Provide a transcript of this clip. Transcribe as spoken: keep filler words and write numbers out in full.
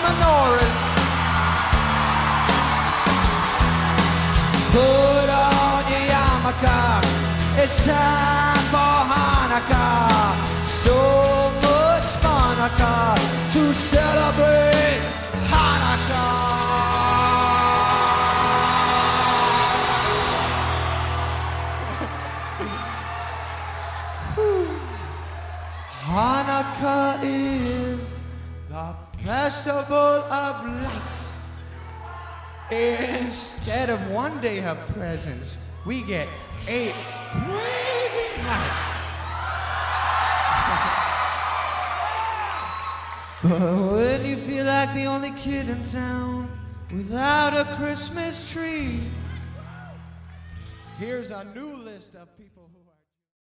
menorahs. Put on your yarmulke, it's time for Hanukkah. So much Hanukkah to celebrate Hanukkah. Hanukkah is the festival of lights. Instead of one day of presents, we get eight crazy nights. But when you feel like the only kid in town without a Christmas tree, here's a new list of people who are